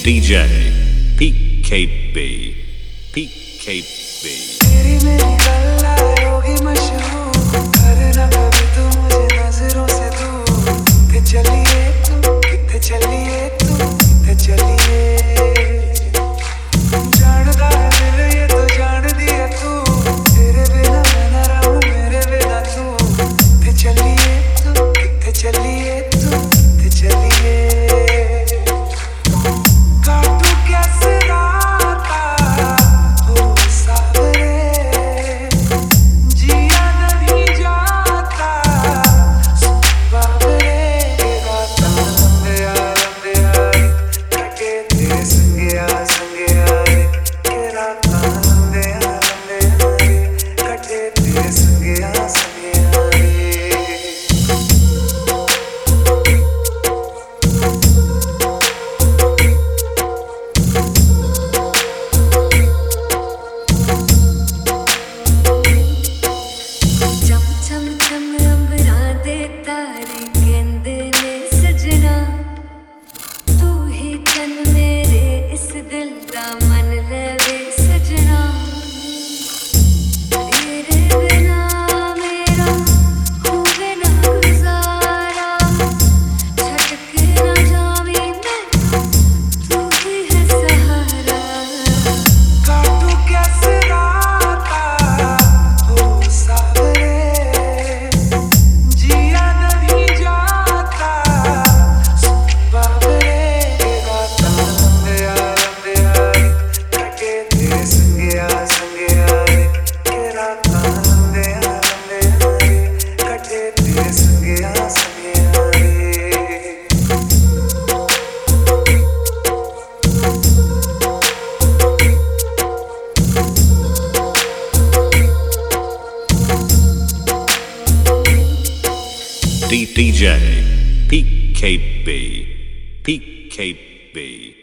DJ PKB PKB तेरी मेरी गल्ला होगी मशहूर, करना कभी तू मुझे नजरों से दूर। किथे चलिए तू, किथे चलिए तू, किथे चलिए। जानदा है दिल ये तो जान दिया तू, तेरे बिना मैं ना रहूं मेरे बिना तू। किथे चलिए तू, किथे चलिए तू, किथे चलिए। काटू कैसे राता हो सावरे, जिया नहीं जाता सुन बाबरे। राता लंबे आए कटे तेरे संगिया संगिया रे, के राता लंबे आए कटे तेरे संगिया संगिया रे। चम चम चम अंबरां दे तारे कहंदे ने सजना, तू ही तन मेरे इस दिल दा मन लवे सजना। तेरे बिना मेरा होवे ना गुजारा, छड़ के ना जावी मैं, तू ही है सहारा। काटू कैसे राता हो सावरे, जिया नहीं जाता सुन बाबरे। राता लंबे आए कटे तेरे संगिया संगिया रे, के राता लंबे आए कटे तेरे संगिया संगिया रे। DJ PKB PKB